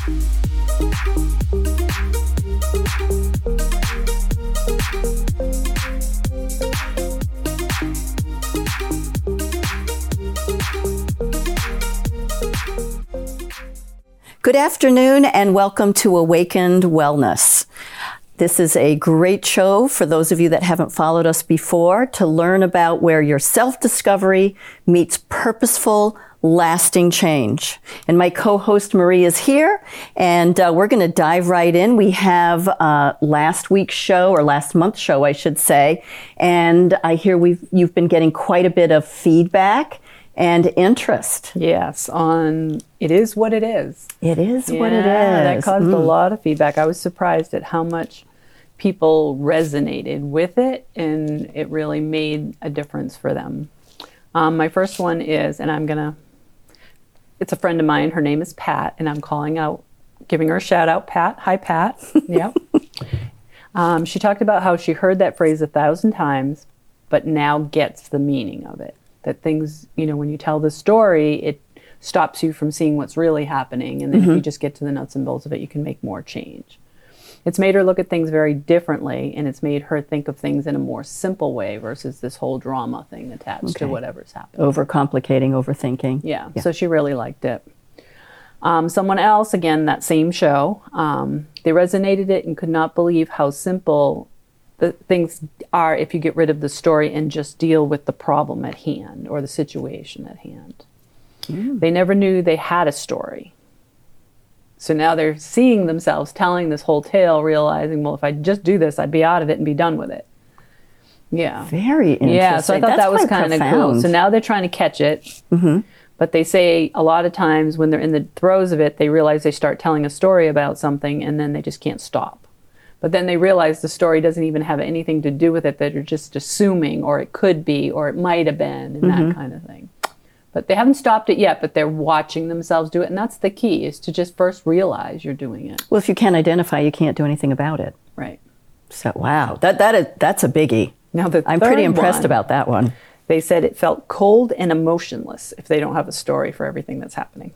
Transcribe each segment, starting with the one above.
Good afternoon and welcome to Awakened Wellness. This is a great show for those of you that haven't followed us before to learn about where your self-discovery meets purposeful, lasting change. And my co-host Marie is here, and we're going to dive right in. We have last week's show, or last month's show, I should say, and I hear you've been getting quite a bit of feedback and interest. Yes, on It Is What It Is. It is what it is. That caused a lot of feedback. I was surprised at how much people resonated with it, and it really made a difference for them. My first one is, it's a friend of mine. Her name is Pat, and I'm giving her a shout out. Pat, hi Pat. Yep. She talked about how she heard that phrase 1,000 times, but now gets the meaning of it. That things, when you tell the story, it stops you from seeing what's really happening. And then if you just get to the nuts and bolts of it, you can make more change. It's made her look at things very differently, and it's made her think of things in a more simple way versus this whole drama thing attached to whatever's happening. Overcomplicating, overthinking. Yeah, so she really liked it. Someone else, again, that same show, they resonated it and could not believe how simple the things are if you get rid of the story and just deal with the problem at hand or the situation at hand. They never knew they had a story. So now they're seeing themselves telling this whole tale, realizing, well, if I just do this, I'd be out of it and be done with it. Yeah. Very interesting. Yeah, so I thought that was kind of cool. So now they're trying to catch it. But they say a lot of times when they're in the throes of it, they realize they start telling a story about something and then they just can't stop. But then they realize the story doesn't even have anything to do with it, that they're just assuming, or it could be, or it might have been, and that kind of thing. But they haven't stopped it yet, but they're watching themselves do it. And that's the key, is to just first realize you're doing it. Well, if you can't identify, you can't do anything about it. Right. So, wow, that's a biggie. Now, I'm pretty impressed about that one. They said it felt cold and emotionless if they don't have a story for everything that's happening.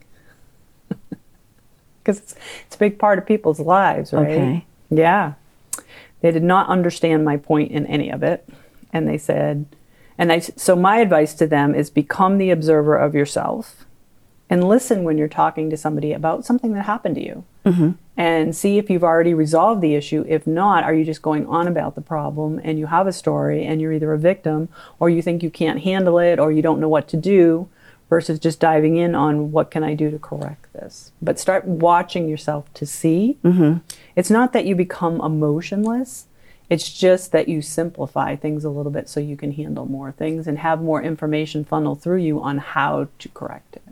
Because it's a big part of people's lives, right? Okay. Yeah. They did not understand my point in any of it. And they said, so my advice to them is become the observer of yourself and listen when you're talking to somebody about something that happened to you. And see if you've already resolved the issue. If not, are you just going on about the problem and you have a story and you're either a victim or you think you can't handle it or you don't know what to do, versus just diving in on what can I do to correct this. But start watching yourself to see. It's not that you become emotionless. It's just that you simplify things a little bit so you can handle more things and have more information funnel through you on how to correct it.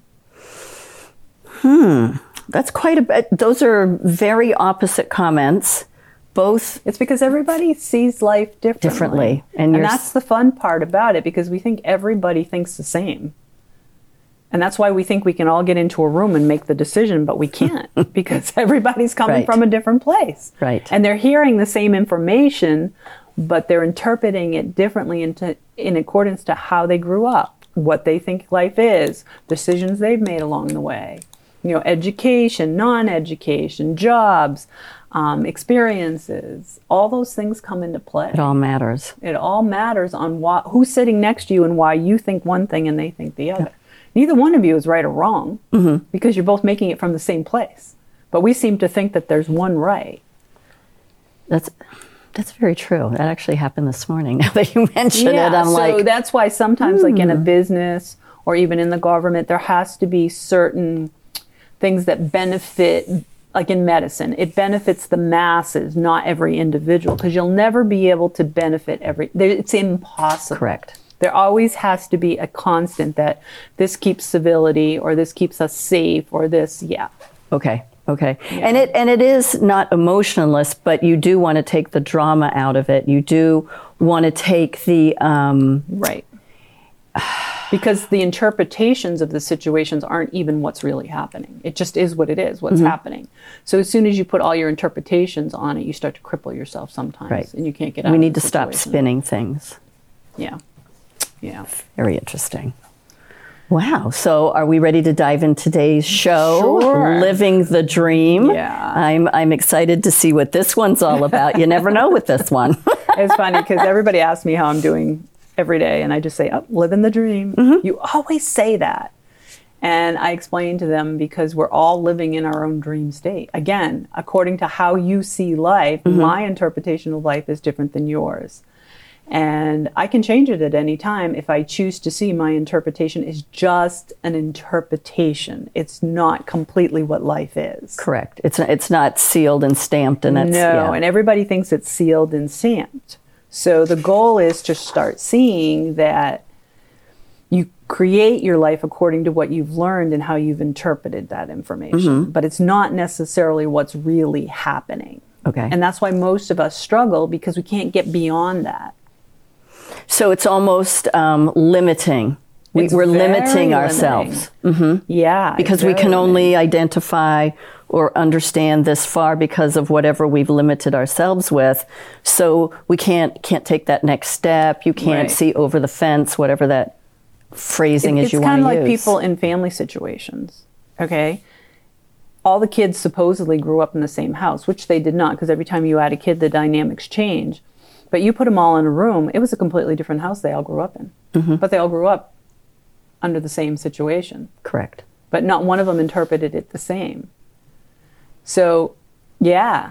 That's quite a bit. Those are very opposite comments. Both. It's because everybody sees life differently. And that's the fun part about it, because we think everybody thinks the same. And that's why we think we can all get into a room and make the decision, but we can't because everybody's coming from a different place. Right. And they're hearing the same information, but they're interpreting it differently in accordance to how they grew up, what they think life is, decisions they've made along the way. Education, non-education, jobs, experiences, all those things come into play. It all matters. It all matters on who's sitting next to you and why you think one thing and they think the other. Yeah. Neither one of you is right or wrong because you're both making it from the same place. But we seem to think that there's one right. That's very true. That actually happened this morning. Now that you mention it, I'm so that's why sometimes like in a business or even in the government, there has to be certain things that benefit, like in medicine, it benefits the masses, not every individual, because you'll never be able to benefit it's impossible. Correct. There always has to be a constant that this keeps civility or this keeps us safe or this, Okay. Yeah. And it is not emotionless, but you do want to take the drama out of it. You do want to take the... Right. Because the interpretations of the situations aren't even what's really happening. It just is what it is, what's happening. So as soon as you put all your interpretations on it, you start to cripple yourself sometimes, and you can't get out of the situation. We need to stop spinning things. Yeah. Very interesting. Wow. So are we ready to dive in today's show? Sure. Living the Dream. Yeah. I'm excited to see what this one's all about. You never know with this one. It's funny because everybody asks me how I'm doing every day, and I just say, oh, living the dream. You always say that. And I explain to them because we're all living in our own dream state. Again, according to how you see life, my interpretation of life is different than yours. And I can change it at any time if I choose to see my interpretation is just an interpretation. It's not completely what life is. Correct. It's not sealed and stamped, and that's and everybody thinks it's sealed and stamped. So the goal is to start seeing that you create your life according to what you've learned and how you've interpreted that information. But it's not necessarily what's really happening. Okay. And that's why most of us struggle, because we can't get beyond that. So it's almost limiting. We're very limiting ourselves. Yeah. Because we can only identify or understand this far because of whatever we've limited ourselves with. So we can't take that next step. You can't see over the fence, whatever that phrasing is you want to use. It's kind of like people in family situations, okay? All the kids supposedly grew up in the same house, which they did not, because every time you add a kid, the dynamics change. But you put them all in a room, it was a completely different house they all grew up in. But they all grew up under the same situation. Correct. But not one of them interpreted it the same. So, yeah.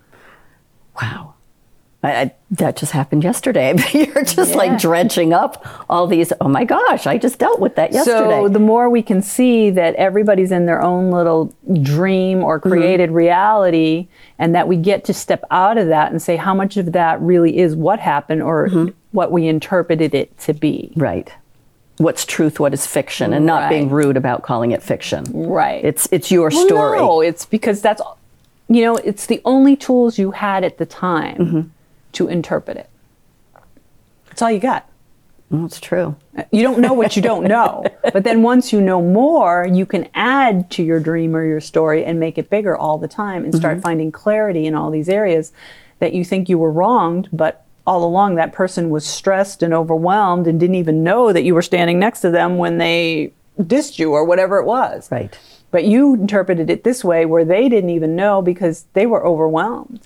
Wow. That just happened yesterday. You're just like dredging up all these, oh my gosh, I just dealt with that yesterday. So the more we can see that everybody's in their own little dream or created reality, and that we get to step out of that and say how much of that really is what happened or what we interpreted it to be. Right. What's truth, what is fiction, and not being rude about calling it fiction. Right. It's your story. No, it's because that's, it's the only tools you had at the time to interpret it. That's all you got. That's true. You don't know what you don't know. But then once you know more, you can add to your dream or your story and make it bigger all the time and start finding clarity in all these areas that you think you were wronged, but all along that person was stressed and overwhelmed and didn't even know that you were standing next to them when they dissed you or whatever it was. Right. But you interpreted it this way where they didn't even know because they were overwhelmed.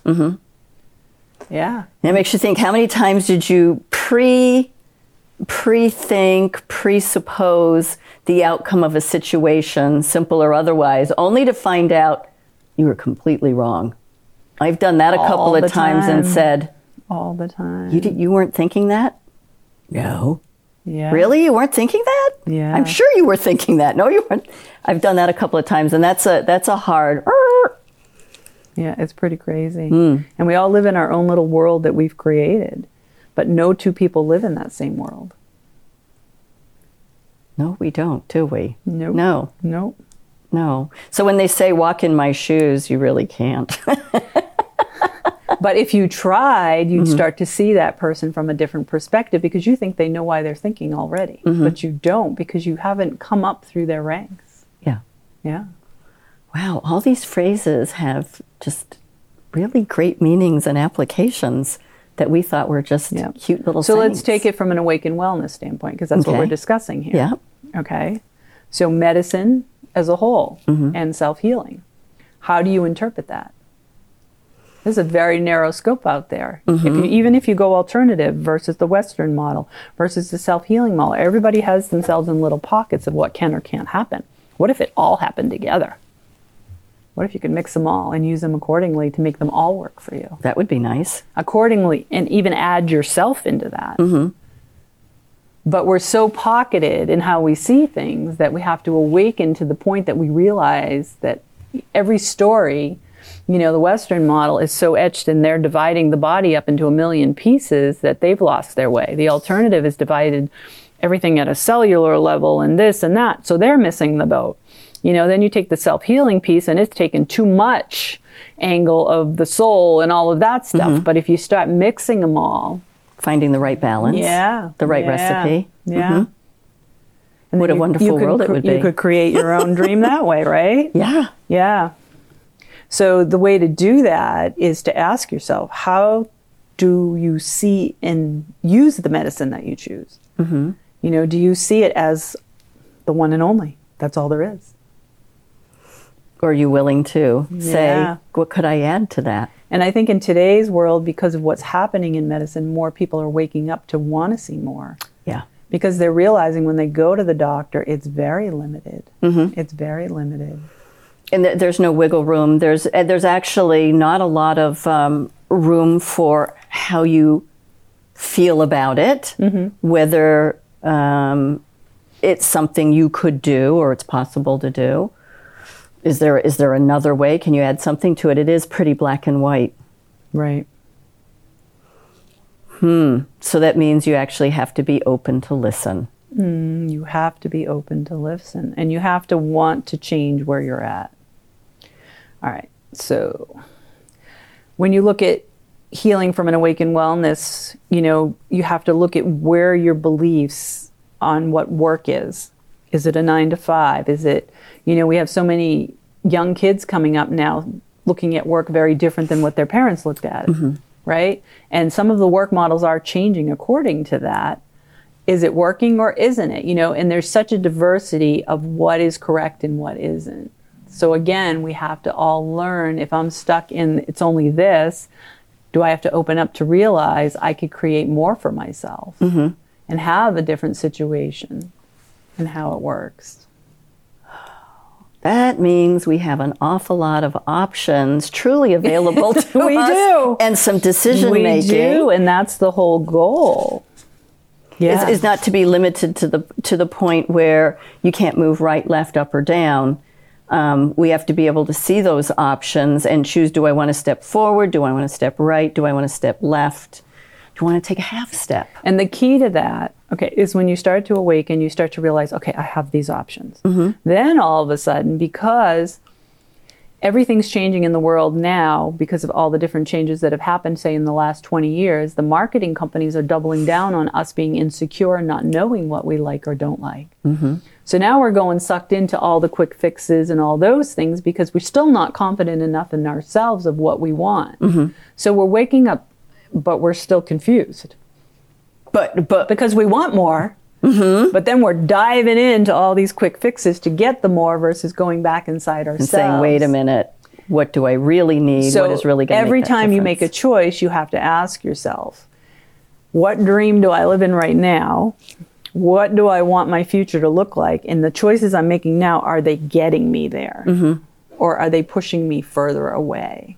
Yeah. And it makes you think, how many times did you pre-think, presuppose the outcome of a situation, simple or otherwise, only to find out you were completely wrong? I've done that a couple of times and said, all the time. You weren't thinking that? No. Yeah. Really? You weren't thinking that? Yeah. I'm sure you were thinking that. No, you weren't. I've done that a couple of times, and that's a hard. Yeah, it's pretty crazy. And we all live in our own little world that we've created, but no two people live in that same world. No, we don't, do we? Nope. No. Nope. No. So when they say walk in my shoes, you really can't. But if you tried, you'd start to see that person from a different perspective because you think they know why they're thinking already. But you don't because you haven't come up through their ranks. Yeah. Yeah. Wow, all these phrases have just really great meanings and applications that we thought were just cute little So sayings. let's take it from an awakened wellness standpoint because that's what we're discussing here. Yeah. Okay. So medicine as a whole and self-healing. How do you interpret that? There's a very narrow scope out there. Even if you go alternative versus the Western model versus the self-healing model, everybody has themselves in little pockets of what can or can't happen. What if it all happened together? What if you could mix them all and use them accordingly to make them all work for you? That would be nice. Accordingly, and even add yourself into that. But we're so pocketed in how we see things that we have to awaken to the point that we realize that every story, the Western model is so etched and they're dividing the body up into a million pieces that they've lost their way. The alternative is divided everything at a cellular level and this and that. So they're missing the boat. Then you take the self-healing piece and it's taken too much angle of the soul and all of that stuff. But if you start mixing them all. Finding the right balance. The right recipe. Yeah. And what a wonderful world it would be. You could create your own dream that way, right? Yeah. Yeah. So the way to do that is to ask yourself, how do you see and use the medicine that you choose? Do you see it as the one and only. That's all there is. Are you willing to say, Yeah. what could I add to that? And I think in today's world, because of what's happening in medicine, more people are waking up to want to see more. Yeah. Because they're realizing when they go to the doctor, it's very limited. It's very limited. And there's no wiggle room. There's actually not a lot of room for how you feel about it, whether it's something you could do or it's possible to do. Is there another way? Can you add something to it? It is pretty black and white. Right. So that means you actually have to be open to listen. You have to be open to listen, and you have to want to change where you're at. All right. So when you look at healing from an awakened wellness, you have to look at where your beliefs on what work is. Is it a 9 to 5? Is it, we have so many young kids coming up now looking at work very different than what their parents looked at it, right? And some of the work models are changing according to that. Is it working or isn't it? And there's such a diversity of what is correct and what isn't. So again, we have to all learn, if I'm stuck in it's only this, do I have to open up to realize I could create more for myself and have a different situation and how it works? That means we have an awful lot of options truly available to We us. do. And some decision We making. do, and that's the whole goal. Yeah. Is not to be limited to the point where you can't move right, left, up, or down. We have to be able to see those options and choose, do I want to step forward? Do I want to step right? Do I want to step left? Do I want to take a half step? And the key to that, is when you start to awaken, you start to realize, I have these options. Then all of a sudden, because everything's changing in the world now because of all the different changes that have happened, say, in the last 20 years, the marketing companies are doubling down on us being insecure and not knowing what we like or don't like. So now we're going sucked into all the quick fixes and all those things because we're still not confident enough in ourselves of what we want. So we're waking up, but we're still confused. But because we want more, but then we're diving into all these quick fixes to get the more versus going back inside ourselves. And saying, wait a minute, what do I really need? So what is really going to every make that time you make a difference? choice, you have to ask yourself, what dream do I live in right now? What do I want my future to look like? And the choices I'm making now, are they getting me there? Or are they pushing me further away?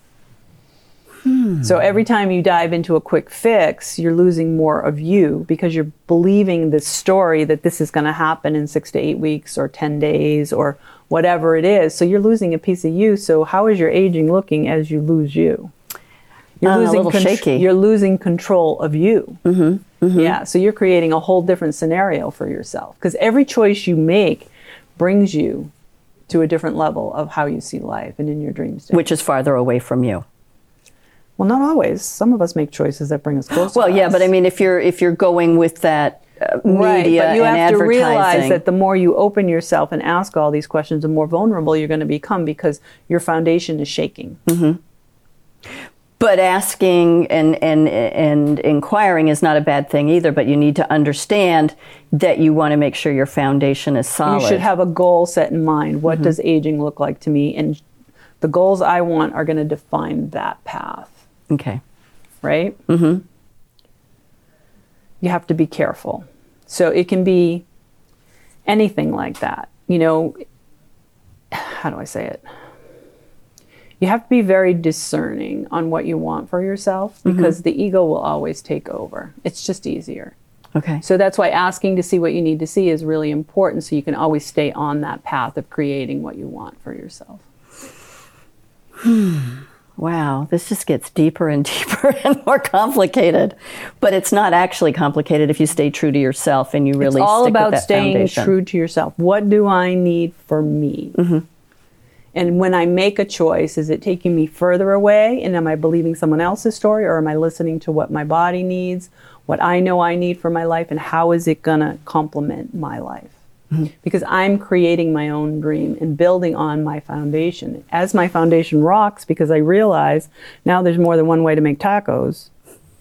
So every time you dive into a quick fix, you're losing more of you because you're believing this story that this is going to happen in 6 to 8 weeks or 10 days or whatever it is. So you're losing a piece of you. So how is your aging looking as you lose you? You're A little shaky. You're losing control of you. Yeah, so you're creating a whole different scenario for yourself because every choice you make brings you to a different level of how you see life and in your dream state. Which is farther away from you. Well, not always. Some of us make choices that bring us closer. Well, to yeah, us. but I mean, if you're going with that Right, media but you and have to advertising, realize that the more you open yourself and ask all these questions, the more vulnerable you're going to become because your foundation is shaking. but asking and inquiring is not a bad thing either. But you need to understand that you want to make sure your foundation is solid. You should have a goal set in mind. What does aging look like to me? And the goals I want are going to define that path. Okay. Right? You have to be careful. So it can be anything like that. How do I say it? You have to be very discerning on what you want for yourself because the ego will always take over. It's just easier. Okay. So that's why asking to see what you need to see is really important so you can always stay on that path of creating what you want for yourself. Wow, this just gets deeper and deeper and more complicated. But it's not actually complicated if you stay true to yourself and you really It's all stick with about that staying foundation. true to yourself. What do I need for me? And when I make a choice, is it taking me further away? And am I believing someone else's story? Or am I listening to what my body needs, what I know I need for my life, and how is it going to complement my life? Because I'm creating my own dream and building on my foundation. As my foundation rocks, because I realize now there's more than one way to make tacos,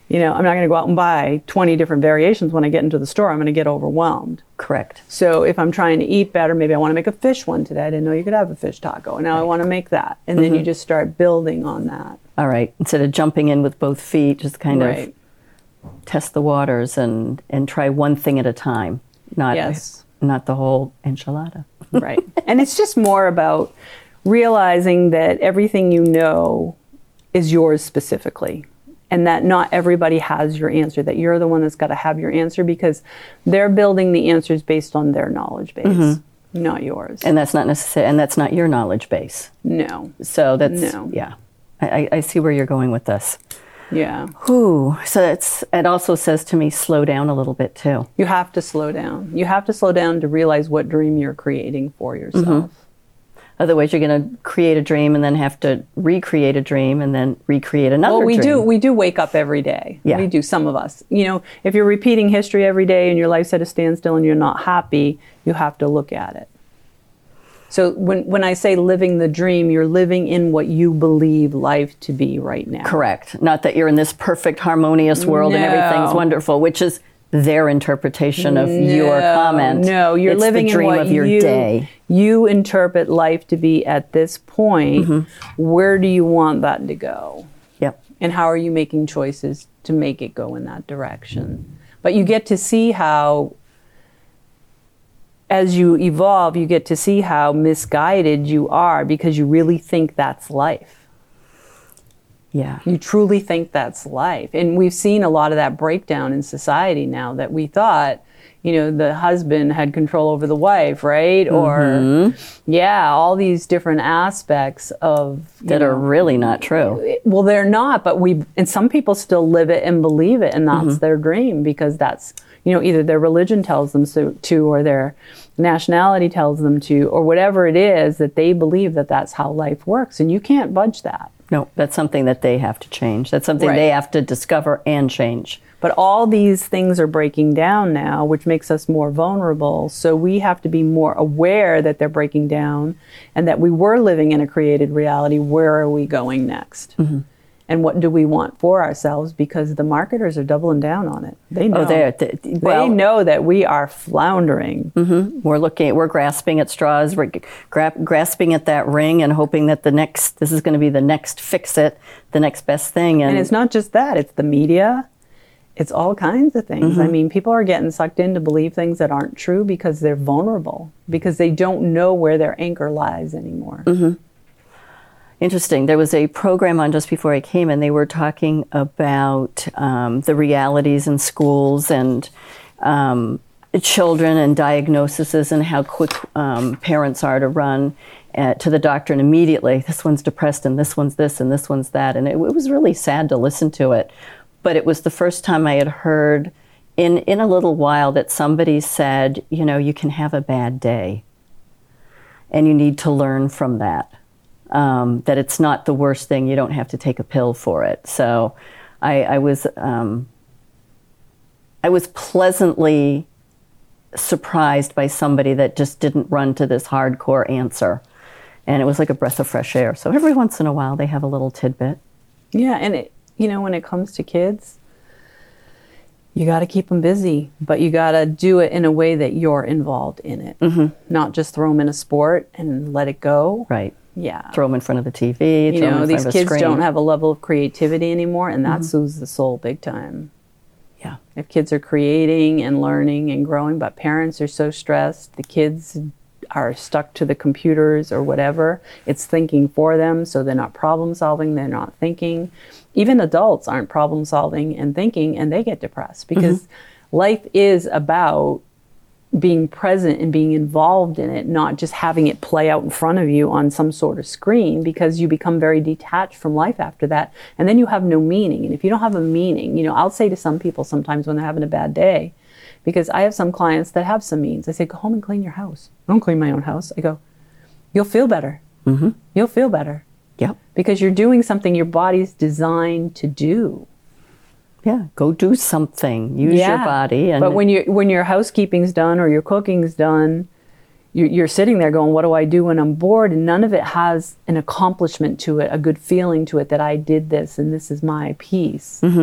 You know, I'm not going to go out and buy 20 different variations. When I get into the store, I'm going to get overwhelmed. Correct. So if I'm trying to eat better, maybe I want to make a fish one today. I didn't know you could have a fish taco. Now I want to make that. And then you just start building on that. All right. Instead of jumping in with both feet, just kind Right. of test the waters and try one thing at a time, not the whole enchilada. Right. And it's just more about realizing that everything you know is yours specifically. And that not everybody has your answer, that you're the one that's got to have your answer, because they're building the answers based on their knowledge base, not yours. And that's not necessary, and that's not your knowledge base. No. So that's, No. yeah. I see where you're going with this. Yeah. Whew. So it also says to me, slow down a little bit too. You have to slow down. You have to slow down to realize what dream you're creating for yourself. Otherwise, you're going to create a dream and then have to recreate a dream and then recreate another dream. Well, we do wake up every day. Yeah. We do, some of us. You know, if you're repeating history every day and your life's at a standstill and you're not happy, you have to look at it. So when I say living the dream, you're living in what you believe life to be right now. Correct. Not that you're in this perfect, harmonious world and everything's wonderful, which is their interpretation of your comment. No, you're it's living the dream in what of your day. You interpret life to be at this point. Where do you want that to go? Yep. And how are you making choices to make it go in that direction? But you get to see how, as you evolve, you get to see how misguided you are because you really think that's life. Yeah. You truly think that's life. And we've seen a lot of that breakdown in society now, that we thought, you know, the husband had control over the wife, right? Or, all these different aspects of... That are really not true. Well, they're not, but and some people still live it and believe it, and that's their dream, because that's, you know, either their religion tells them to, or their nationality tells them to, or whatever it is that they believe that that's how life works. And you can't budge that. No, that's something that they have to change. That's something they have to discover and change. But all these things are breaking down now, which makes us more vulnerable. So we have to be more aware that they're breaking down and that we were living in a created reality. Where are we going next? And what do we want for ourselves? Because the marketers are doubling down on it. They know. They know that we are floundering. We're grasping at straws. We're grasping at that ring and hoping that this is going to be the next fix-it, the next best thing. And it's not just that. It's the media. It's all kinds of things. I mean, people are getting sucked in to believe things that aren't true because they're vulnerable, because they don't know where their anchor lies anymore. Interesting. There was a program on just before I came, and they were talking about the realities in schools and children and diagnoses, and how quick parents are to run to the doctor and immediately, this one's depressed and this one's this and this one's that. And it was really sad to listen to it. But it was the first time I had heard in a little while that somebody said, you know, you can have a bad day and you need to learn from that. That it's not the worst thing. You don't have to take a pill for it. So I was pleasantly surprised by somebody that just didn't run to this hardcore answer. And it was like a breath of fresh air. So every once in a while they have a little tidbit. Yeah, and you know, when it comes to kids, you got to keep them busy, but you got to do it in a way that you're involved in it. Not just throw them in a sport and let it go. Right. Yeah. Throw them in front of the TV. You know, these kids don't have a level of creativity anymore, and that soothes the soul big time. Yeah. If kids are creating and learning and growing, but parents are so stressed, the kids are stuck to the computers or whatever, it's thinking for them, so they're not problem solving, they're not thinking. Even adults aren't problem solving and thinking, and they get depressed, because life is about being present and being involved in it, not just having it play out in front of you on some sort of screen, because you become very detached from life after that, and then you have no meaning. And if you don't have a meaning, you know, I'll say to some people sometimes when they're having a bad day, because I have some clients that have some means, I say, go home and clean your house. I don't clean my own house. I go, you'll feel better. You'll feel better. Yep. Because you're doing something your body's designed to do. Yeah, go do something. Use your body. But when your housekeeping's done or your cooking's done, you're sitting there going, what do I do when I'm bored? And none of it has an accomplishment to it, a good feeling to it, that I did this and this is my piece.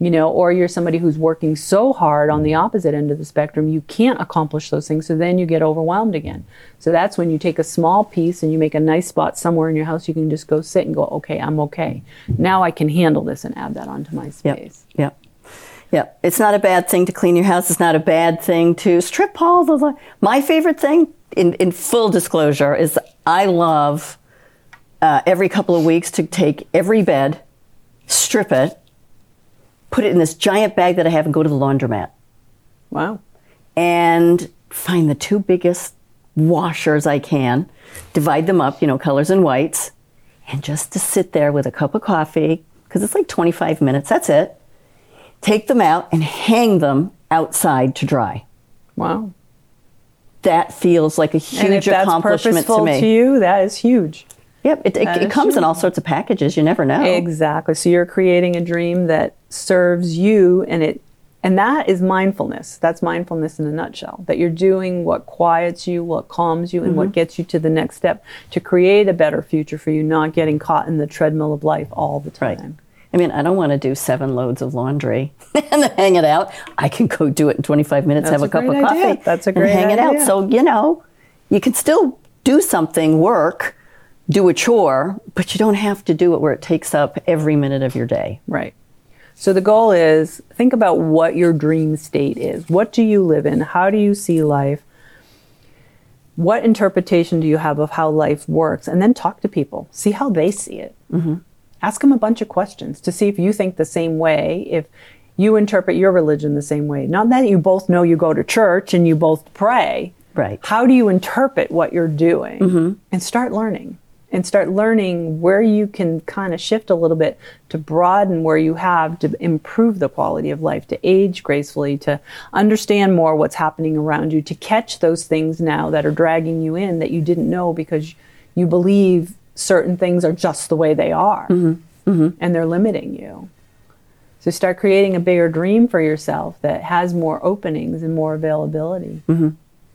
or you're somebody who's working so hard on the opposite end of the spectrum, you can't accomplish those things. So then you get overwhelmed again. So that's when you take a small piece and you make a nice spot somewhere in your house. You can just go sit and go, okay, I'm okay. Now I can handle this and add that onto my space. Yep. Yep. It's not a bad thing to clean your house. It's not a bad thing to strip all the... My favorite thing, in full disclosure, is I love every couple of weeks to take every bed, strip it, put it in this giant bag that I have and go to the laundromat. Wow. And find the 2 biggest washers I can, divide them up, colors and whites, and just to sit there with a cup of coffee, because it's like 25 minutes, that's it. Take them out and hang them outside to dry. Wow. That feels like a huge accomplishment to me. To you, that is huge. Yep, it comes in all sorts of packages. You never know. Exactly. So you're creating a dream that serves you, and that is mindfulness. That's mindfulness in a nutshell. That you're doing what quiets you, what calms you, and what gets you to the next step to create a better future for you, not getting caught in the treadmill of life all the time. Right. I mean, I don't want to do 7 loads of laundry and then hang it out. I can go do it in 25 minutes, have a cup of coffee, That's a great and hang it idea. out. So, you can still do something, work, do a chore, but you don't have to do it where it takes up every minute of your day. Right. So the goal is, think about what your dream state is. What do you live in? How do you see life? What interpretation do you have of how life works? And then talk to people. See how they see it. Mm-hmm. Ask them a bunch of questions to see if you think the same way, if you interpret your religion the same way. Not that you both know you go to church and you both pray. Right. How do you interpret what you're doing? Mm-hmm. And start learning. And start learning where you can kind of shift a little bit to broaden where you have to improve the quality of life, to age gracefully, to understand more what's happening around you, to catch those things now that are dragging you in that you didn't know because you believe certain things are just the way they are. Mm-hmm. Mm-hmm. And they're limiting you. So start creating a bigger dream for yourself that has more openings and more availability. Mm-hmm.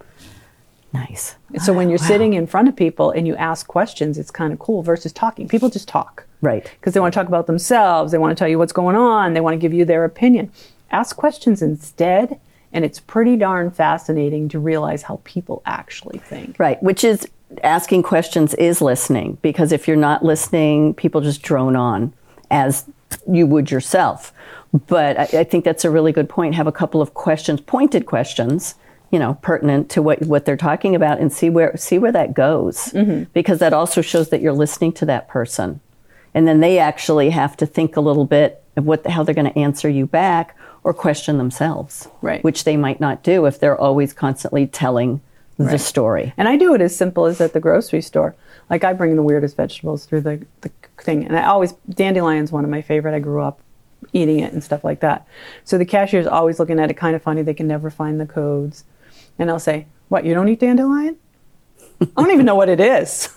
Nice. So when you're sitting in front of people and you ask questions, it's kind of cool versus talking. People just talk. Right. Because they want to talk about themselves. They want to tell you what's going on. They want to give you their opinion. Ask questions instead, and it's pretty darn fascinating to realize how people actually think. Right, which is asking questions is listening, because if you're not listening, people just drone on as you would yourself. But I think that's a really good point. Have a couple of questions, pointed questions, pertinent to what they're talking about, and see where that goes. Mm-hmm. Because that also shows that you're listening to that person. And then they actually have to think a little bit of how they're going to answer you back or question themselves. Right. Which they might not do if they're always constantly telling the story. And I do it as simple as at the grocery store. Like I bring the weirdest vegetables through the thing. And dandelion's one of my favorite. I grew up eating it and stuff like that. So the cashier's always looking at it kind of funny. They can never find the codes. And I'll say, what, you don't eat dandelion? I don't even know what it is.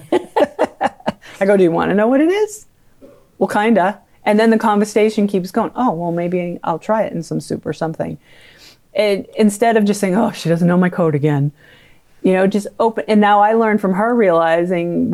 I go, do you want to know what it is? Well, kinda. And then the conversation keeps going. Oh, well, maybe I'll try it in some soup or something. And instead of just saying, oh, she doesn't know my code again. Just open. And now I learned from her realizing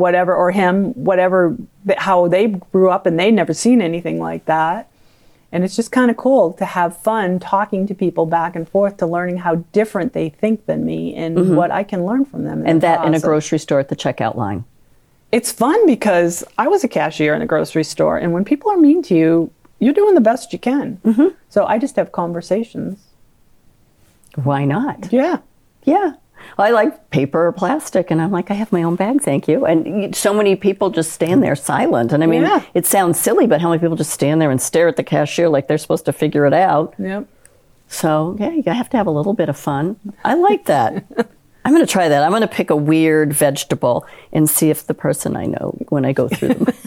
how they grew up and they'd never seen anything like that. And it's just kind of cool to have fun talking to people back and forth to learning how different they think than me and what I can learn from them. And that in a grocery store at the checkout line. It's fun because I was a cashier in a grocery store. And when people are mean to you, you're doing the best you can. Mm-hmm. So I just have conversations. Why not? Yeah. Yeah. Well, I like paper or plastic, and I'm like, I have my own bag, thank you. And so many people just stand there silent. And I mean, It sounds silly, but how many people just stand there and stare at the cashier like they're supposed to figure it out? Yep. So, you have to have a little bit of fun. I like that. I'm going to try that. I'm going to pick a weird vegetable and see if the person I know when I go through them.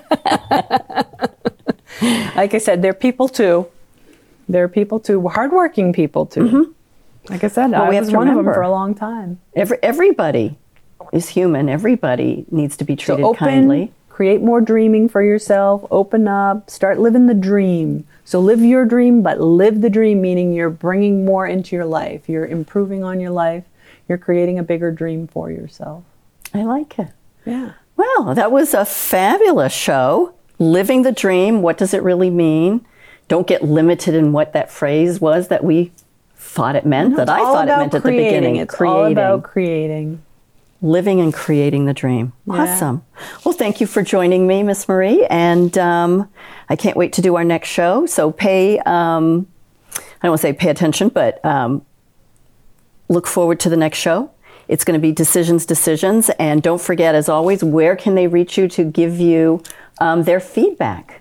Like I said, they're people too. They're people too. Hardworking people too. Mm-hmm. Like I said, I was one of them for a long time. Everybody is human. Everybody needs to be treated kindly. Create more dreaming for yourself. Open up. Start living the dream. So live your dream, but live the dream, meaning you're bringing more into your life. You're improving on your life. You're creating a bigger dream for yourself. I like it. Yeah. Well, that was a fabulous show. Living the dream. What does it really mean? don't get limited in what that phrase was that we thought it meant, that I thought it meant at the beginning. It's all about creating. Living and creating the dream. Yeah. Awesome. Well, thank you for joining me, Miss Marie. And I can't wait to do our next show. So I don't want to say pay attention, but look forward to the next show. It's going to be Decisions. And don't forget, as always, where can they reach you to give you their feedback?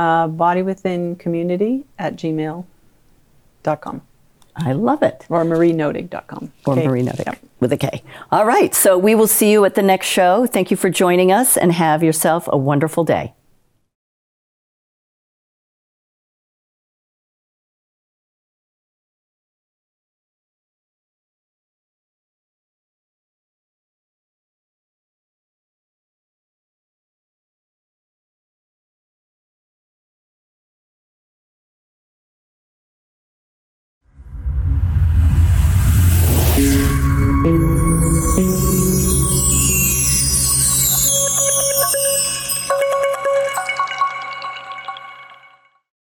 bodywithincommunity@gmail.com. I love it. Or marienodig.com. Or marienodig with a K. All right. So we will see you at the next show. Thank you for joining us and have yourself a wonderful day.